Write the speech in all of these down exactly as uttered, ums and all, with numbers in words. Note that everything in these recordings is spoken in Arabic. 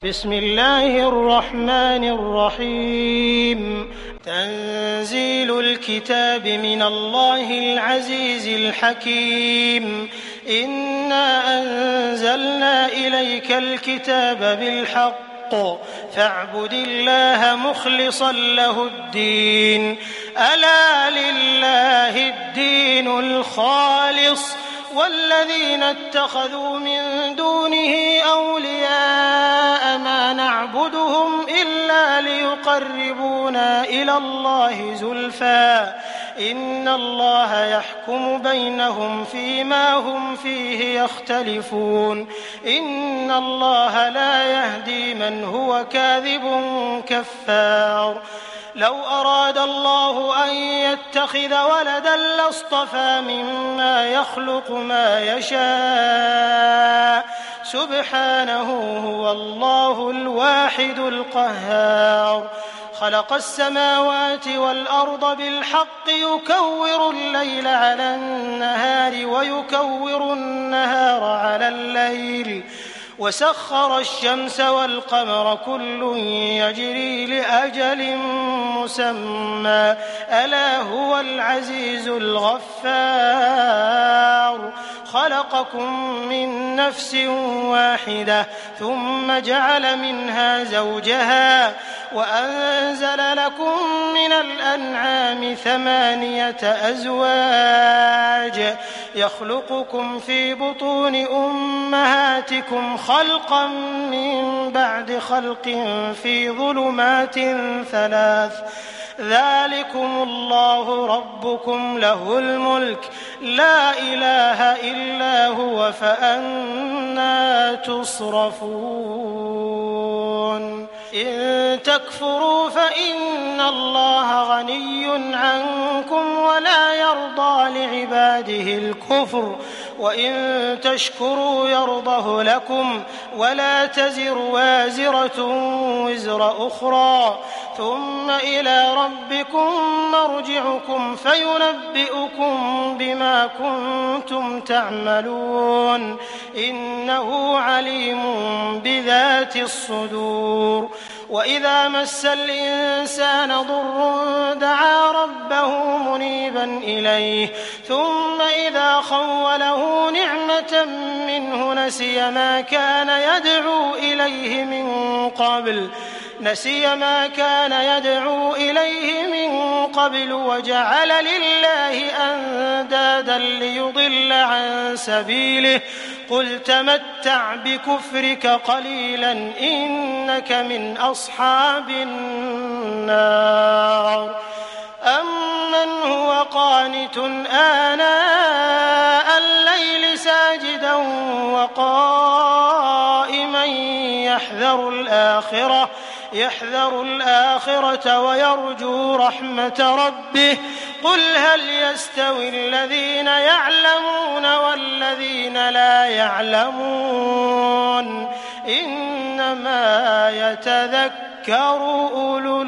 بسم الله الرحمن الرحيم تنزيل الكتاب من الله العزيز الحكيم إنا أنزلنا إليك الكتاب بالحق فاعبد الله مخلصا له الدين ألا لله الدين الخالص والذين اتخذوا من دونه أولياء ما نعبدهم إلا ليقربونا إلى الله زلفى إن الله يحكم بينهم فيما هم فيه يختلفون إن الله لا يهدي من هو كاذب كفار لو أراد الله أن يتخذ ولدا لاصطفى مما يخلق ما يشاء سبحانه هو الله الواحد القهار خلق السماوات والأرض بالحق يكور الليل على النهار ويكور النهار على الليل وسخر الشمس والقمر كل يجري لأجل مسمى ألا هو العزيز الغفار خلقكم من نفس واحدة ثم جعل منها زوجها وأنزل لكم من الأنعام ثمانية أزواج يخلقكم في بطون أمهاتكم خلقا من بعد خلق في ظلمات ثلاث ذلكم الله ربكم له الملك لا إله إلا هو فأنى تصرفون إن تكفروا فإن الله غني عنكم ولا يرضى لعباده الكفر وإن تشكروا يرضه لكم ولا تزر وازرة وزر أخرى ثم إلى ربكم مرجعكم فينبئكم بما كنتم تعملون إنه عليم بذات الصدور وإذا مس الإنسان ضر دعا ربه منيبا إليه ثم إذا خوله نعمة منه نسي ما كان يدعو إليه من قبل نسي ما كان يدعو إليه من قبل وجعل لله أندادا ليضل عن سبيله قل تمتع بكفرك قليلا إنك من أصحاب النار أمن هو قانت آناء الليل ساجدا وقائما يحذر الآخرة يحذر الآخرة ويرجو رحمة ربه قل هل يستوي الذين يعلمون والذين لا يعلمون إنما يتذكر أولو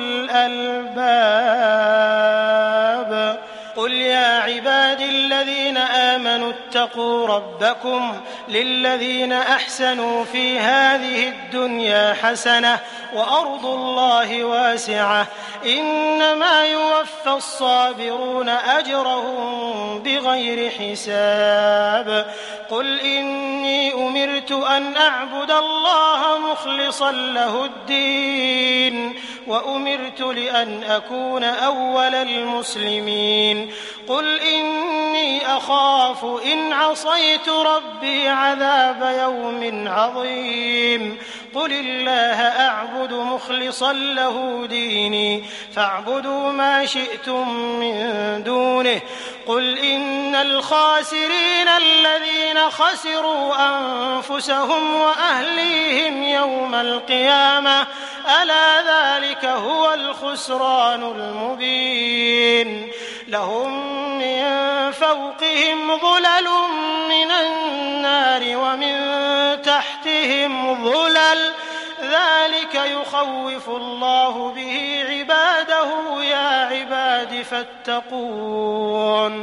الألباب قل يا عبادي الذين آمنوا اتقوا ربكم للذين أحسنوا في هذه الدنيا حسنة وأرض الله واسعة إنما يوفى الصابرون أجرهم بغير حساب قل إني أمرت أن أعبد الله مخلصا له الدين وأمرت لأن أكون أول المسلمين قل إني أخاف إن عصيت ربي عذاب يوم عظيم قل الله أعبد مخلصا له ديني فاعبدوا ما شئتم من دونه قل إن الخاسرين الذين خسروا أنفسهم وأهليهم يوم القيامة ألا ذلك هو الخسران المبين لهم من فوقهم ظلل من النار ومن تحتهم ظلل ذلك يخوف الله به عباده يا عباد فاتقون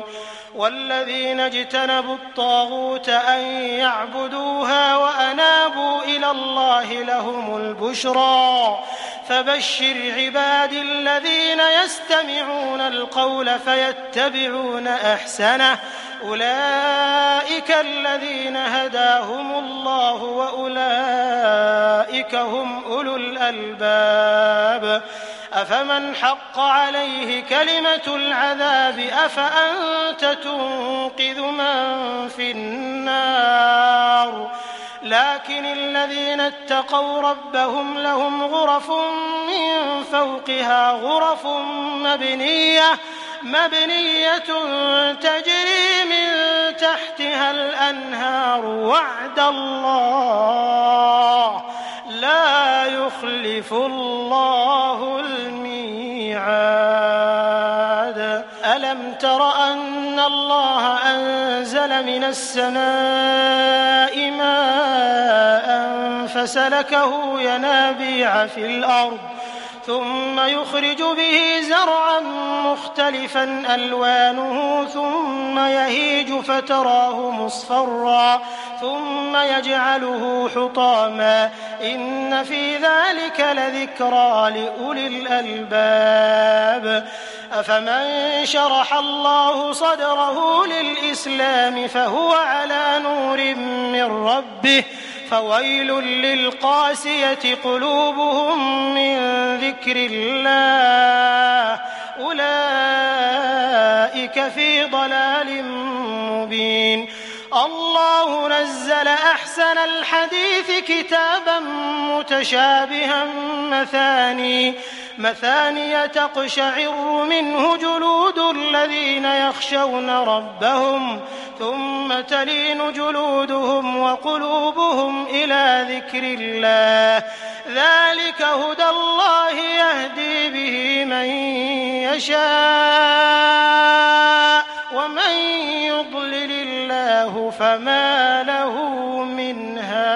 والذين اجتنبوا الطاغوت أن يعبدوها وأنابوا إلى الله لهم البشرى فبشر عبادي الذين يستمعون القول فيتبعون أحسنه أولئك الذين هداهم الله وأولئك هم أولو الألباب أفمن حق عليه كلمة العذاب أفأنت تنقذ من في النار لكن الذين اتقوا ربهم لهم غرف من فوقها غرف مبنية مبنية تجري من تحتها الأنهار وعد الله لا يخلف الله الميعاد ألم تر أن الله أنزل من السماء ماء فسلكه ينابيع في الأرض ثم يخرج به زرعا مختلفا ألوانه ثم يهيج فتراه مصفرا ثم يجعله حطاما إن في ذلك لذكرى لأولي الألباب أفمن شرح الله صدره للإسلام فهو على نور من ربه فويل للقاسية قلوبهم من ذكر الله أولئك في ضلال مبين الله نزل أحسن الحديث كتابا متشابها مثاني مثانية تقشعر منه جلود الذين يخشون ربهم ثم تلين جلودهم وقلوبهم إلى ذكر الله ذلك هدى الله يهدي به من يشاء ومن يضلل الله فما له من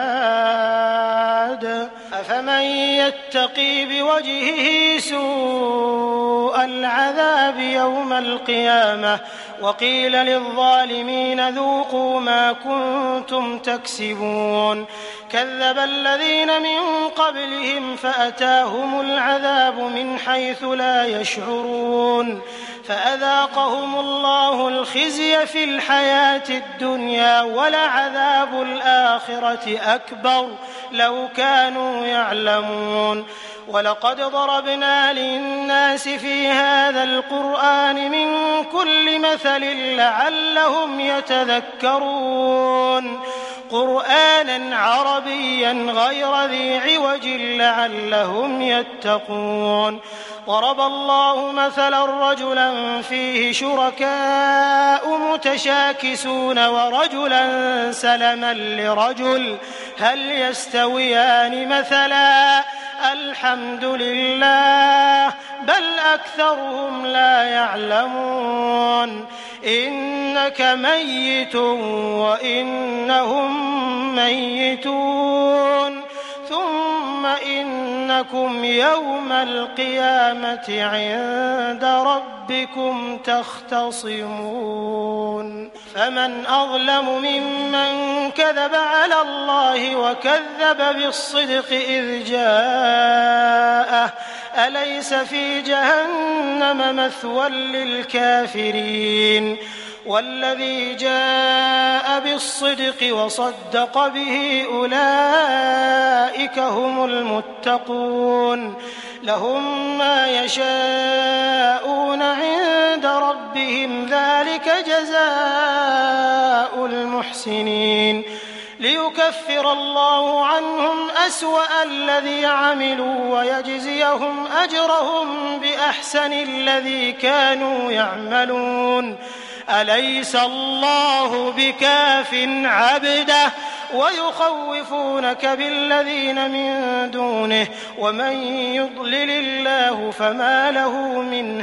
هاد أفمن يتقي بوجهه سوء العذاب يوم القيامة وقيل للظالمين ذوقوا ما كنتم تكسبون كذب الذين من قبلهم فأتاهم العذاب من حيث لا يشعرون فأذاقهم الله الخزي في الحياة الدنيا ولعذاب الآخرة أكبر لو كانوا يعلمون ولقد ضربنا للناس في هذا القرآن من كل مثل لعلهم يتذكرون قرآنا عربيا غير ذي عوج لعلهم يتقون ضرب الله مثلا رجلا فيه شركاء متشاكسون ورجلا سلما لرجل هل يستويان مثلا الحمد لله بل أكثرهم لا يعلمون إنك ميت وإنهم ميتون ثم إنكم يوم القيامة عند ربكم تختصمون فمن أظلم ممن كذب على الله وكذب بالصدق إذ جاءه أليس في جهنم مثوى للكافرين والذي جاء بالصدق وصدق به أولئك هم المتقون لهم ما يشاءون عند ربهم ذلك جزاء المحسنين ليكفر الله عنهم أسوأ الذي عملوا ويجزيهم أجرهم بأحسن الذي كانوا يعملون أليس الله بكاف عبده ويخوفونك بالذين من دونه ومن يضلل الله فما له من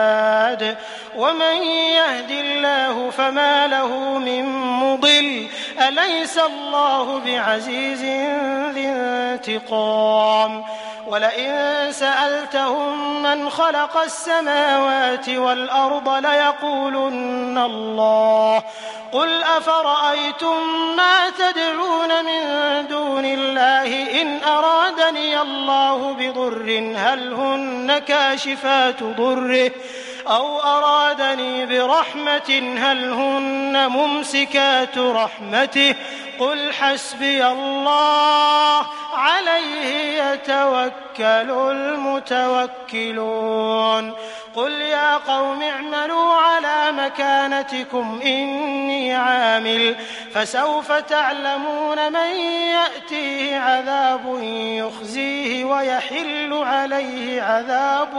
هاد ومن يهد الله فما له من مضل أليس الله بعزيز ذي انتقام ولئن سألتهم من خلق السماوات والأرض ليقولن الله قل أفرأيتم ما تدعون من دون الله إن أرادني الله بضر هل هن كاشفات ضره أو أرادني برحمة هل هن ممسكات رحمته قل حسبي الله عليه يتوكل المتوكلون قل يا قوم اعملوا على مكانتكم إني عامل فسوف تعلمون من يأتيه عذاب يخزيه ويحل عليه عذاب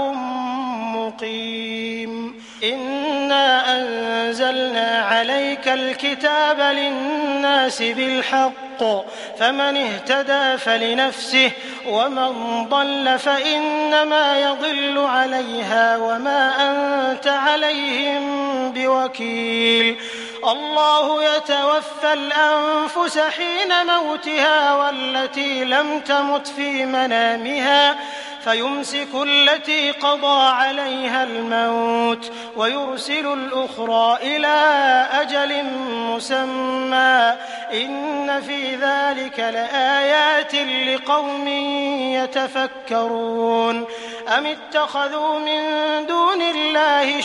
مقيم إنا أنزلنا عليك الكتاب للناس بالحق فمن اهتدى فلنفسه ومن ضل فإنما يضل عليها وما أنت عليهم بوكيل الله يتوفى الأنفس حين موتها والتي لم تمت في منامها فيمسك التي قضى عليها الموت ويرسل الأخرى إلى أجل مسمى إن في ذلك لآيات لقوم يتفكرون أم اتخذوا من دون الله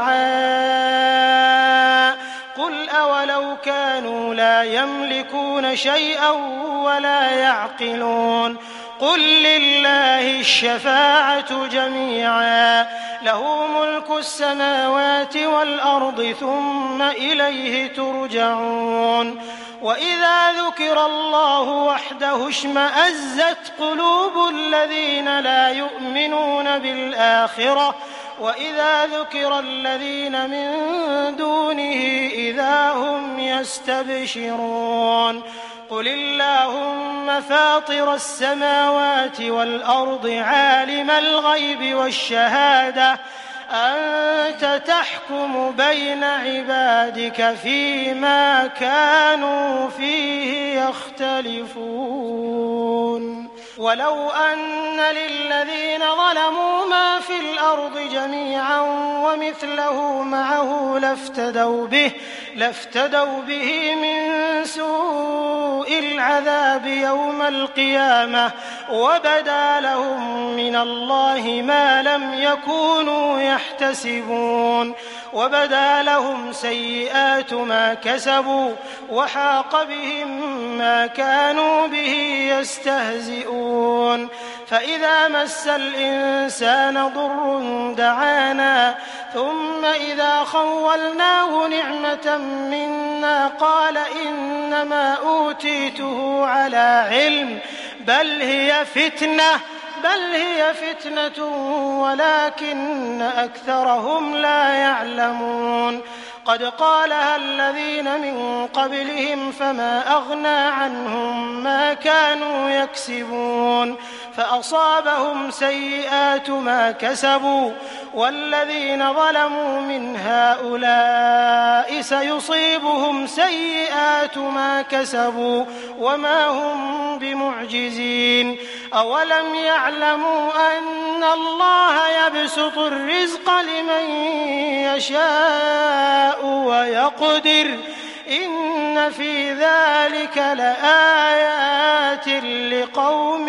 شفعاء قل أولو كانوا لا يملكون شيئا ولا يعقلون قل لله الشفاعة جميعا له ملك السماوات والأرض ثم إليه ترجعون وإذا ذكر الله وحده اشمأزت قلوب الذين لا يؤمنون بالآخرة وإذا ذكر الذين من دونه إذا هم يستبشرون قل اللهم فاطر السماوات والأرض عالم الغيب والشهادة أنت تحكم بين عبادك فيما كانوا فيه يختلفون ولو أن للذين ظلموا ما في الأرض جميعا ومثله معه لافتدوا به لافتدوا به من سوء العذاب يوم القيامة وبدا لهم من الله ما لم يكونوا يحتسبون وبدا لهم سيئات ما كسبوا وحاق بهم ما كانوا به يستهزئون فإذا مس الإنسان ضر دعانا ثم إذا خولناه نعمة منا قال إنما أوتيته على علم بل هي فتنة بل هي فتنة ولكن أكثرهم لا يعلمون قد قالها الذين من قبلهم فما أغنى عنهم ما كانوا يكسبون فأصابهم سيئات ما كسبوا والذين ظلموا من هؤلاء سيصيبهم سيئات ما كسبوا وما هم بمعجزين أولم يعلموا أن الله يبسط الرزق لمن يشاء ويقدر إن في ذلك لآيات لقوم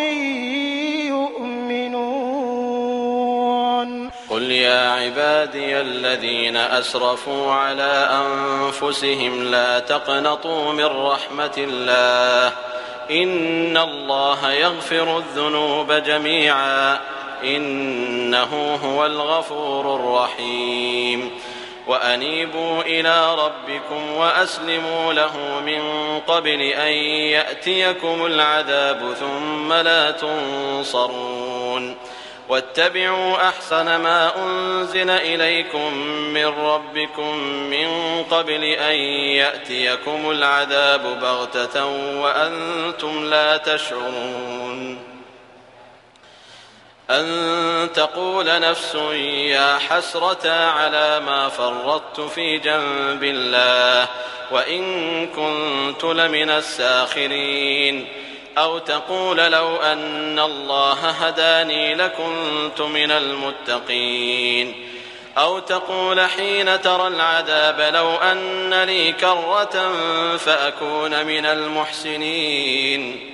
يؤمنون قل يا عبادي الذين أسرفوا على أنفسهم لا تقنطوا من رحمة الله إن الله يغفر الذنوب جميعا إنه هو الغفور الرحيم وأنيبوا إلى ربكم وأسلموا له من قبل أن يأتيكم العذاب ثم لا تنصرون واتبعوا أحسن ما أنزل إليكم من ربكم من قبل أن يأتيكم العذاب بغتة وأنتم لا تشعرون أن تقول نفس يا حسرة على ما فرطت في جنب الله وإن كنت لمن الساخرين، أو تقول لو أن الله هداني لكنت من المتقين، أو تقول حين ترى العذاب لو أن لي كرة فأكون من المحسنين.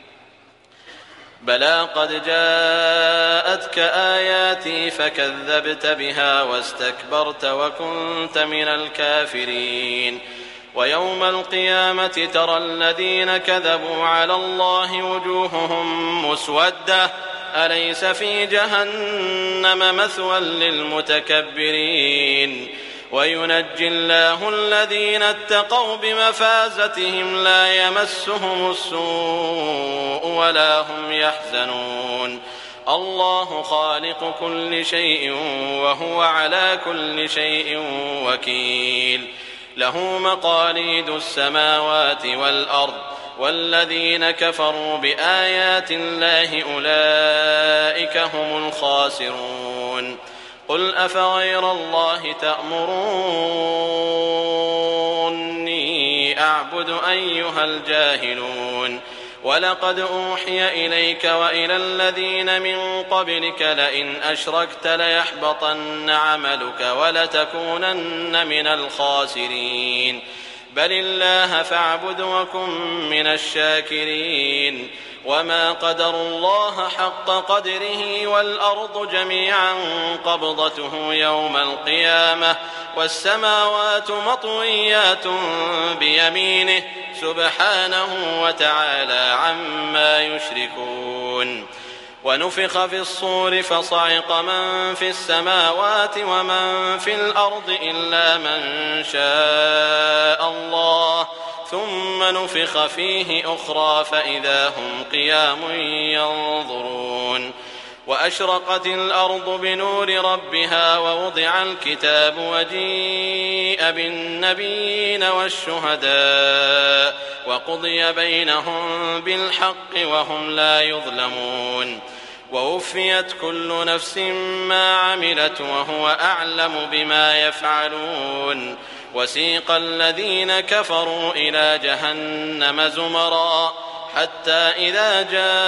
بلى قد جاءتك آياتي فكذبت بها واستكبرت وكنت من الكافرين. ويوم القيامة ترى الذين كذبوا على الله وجوههم مسودة أليس في جهنم مثوى للمتكبرين. وينجي الله الذين اتقوا بمفازتهم لا يمسهم السوء ولا هم يحزنون. الله خالق كل شيء وهو على كل شيء وكيل. له مقاليد السماوات والأرض والذين كفروا بآيات الله أولئك هم الخاسرون. قل أفغير الله تأمروني أعبد أيها الجاهلون. ولقد أوحي إليك وإلى الذين من قبلك لئن أشركت ليحبطن عملك ولتكونن من الخاسرين. بل الله فاعبد وكن من الشاكرين. وما قدروا الله حق قدره والأرض جميعا قبضته يوم القيامة والسماوات مطويات بيمينه سبحانه وتعالى عما يشركون. ونفخ في الصور فصعق من في السماوات ومن في الأرض إلا من شاء الله ثم نفخ فيه أخرى فإذا هم قيام ينظرون. وأشرقت الأرض بنور ربها ووضع الكتاب وجيء بالنبيين والشهداء وقضي بينهم بالحق وهم لا يظلمون. ووفيت كل نفس ما عملت وهو أعلم بما يفعلون. وسيق الذين كفروا إلى جهنم زمرا حتى إذا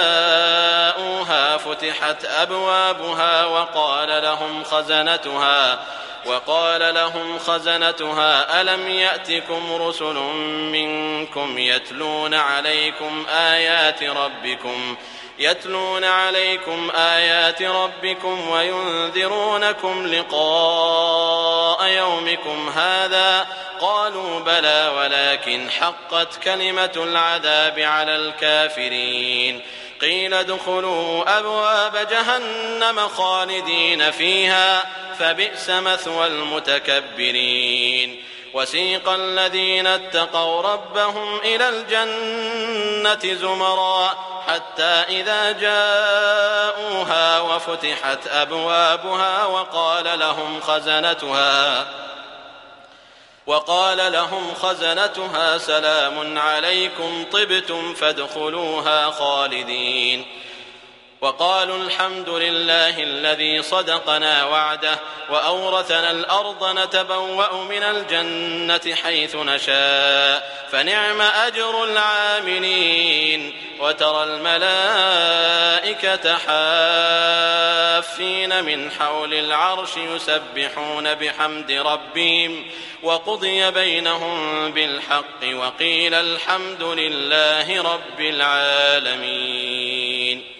جاءوها فتحت أبوابها وقال لهم خزنتها وقال لهم خزنتها ألم يأتكم رسل منكم يتلون عليكم آيات ربكم يتلون عليكم آيات ربكم وينذرونكم لقاء يومكم هذا قالوا بلى ولكن حقت كلمة العذاب على الكافرين. قيل ادخلوا أبواب جهنم خالدين فيها فبئس مثوى المتكبرين. وسيق الذين اتقوا ربهم إلى الجنة زمرا حتى إذا جاءوها وفتحت أبوابها وقال لهم خزنتها وقال لهم خزنتها سلام عليكم طبتم فادخلوها خالدين. وقالوا الحمد لله الذي صدقنا وعده وأورثنا الأرض نتبوأ من الجنة حيث نشاء فنعم أجر العاملين. وترى الملائكة حافين من حول العرش يسبحون بحمد ربهم وقضي بينهم بالحق وقيل الحمد لله رب العالمين.